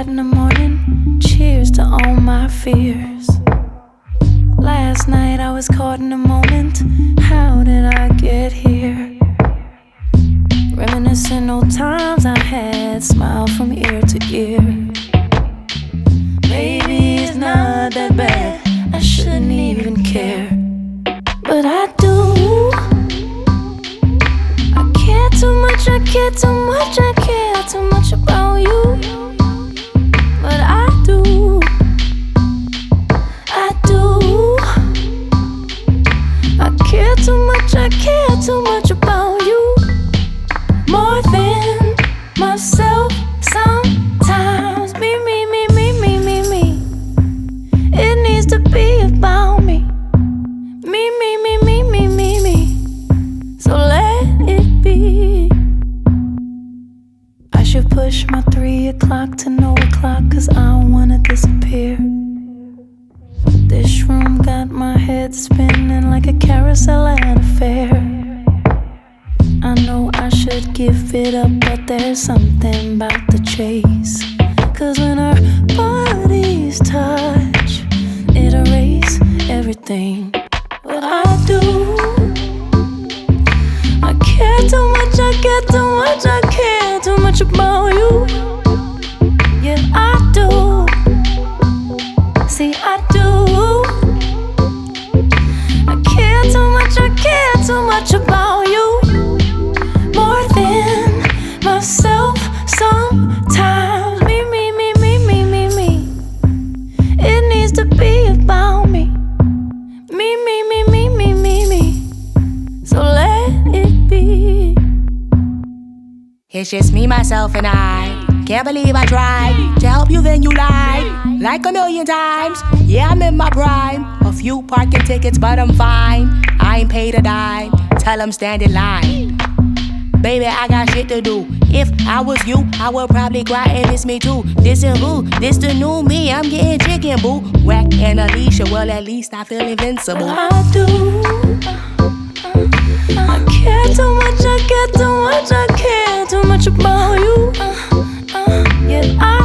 shot in the morning, cheers to all my fears. Last night I was caught in a moment, how did I get here? Reminiscing old times I had, smile from ear to ear. Maybe it's not that bad, I shouldn't even care, but I do. I care too much, I care too much, I care too much about you. But I do, I do. I care too much, I care too much about you. More than myself sometimes. Me. It needs to be about me. Me. So let it be. I should push my 3 o'clock to no o'clock, 'cause I don't wanna disappear. This room got my head spinning like a carousel at a fair. I know I should give it up, but there's something about the chase. 'Cause when our bodies touch, it erases everything. But I do. I care too much, I care too much, I care too much about you. Yeah, I do. See, I do. I care too much, I care too much about you. More than myself sometimes. Me. It needs to be about me. Me. So let it be. It's just me, myself, and I. Can't believe I tried to help you, then you lied like a million times. Yeah, I'm in my prime. A few parking tickets, but I'm fine. I ain't paid a dime. Tell them stand in line. Baby, I got shit to do. If I was you, I would probably cry and miss me too. This and who? This the new me. I'm getting chicken, boo. Whack and Alicia, well, at least I feel invincible. I do. I care too much, I care too much, I care too much about you. Yeah, I